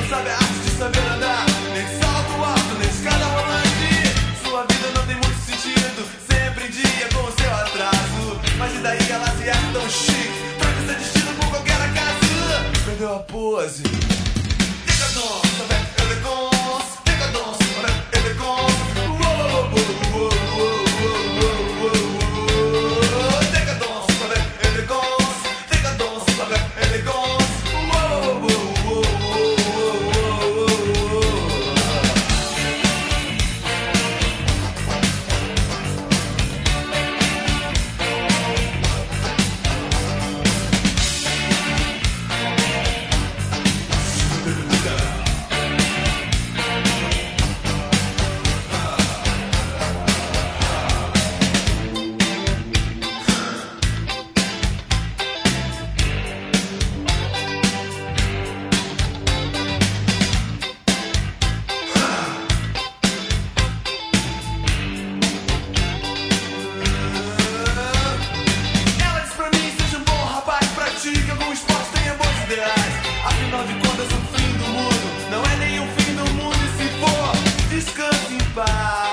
sabe a arte de saber andar, nem de salto alto, nem de escada rolante. Sua vida não tem muito sentido, sempre em dia com o seu atraso. Mas e daí ela se acha tão chique, troca seu destino por qualquer acaso. Perdeu a pose. Décadence avec élégance, décadence avec élégance. Décadence avec élégance, décadence avec élégance. Afinal de contas, o fim do mundo não é nem o fim do mundo. E se for, descanse em paz.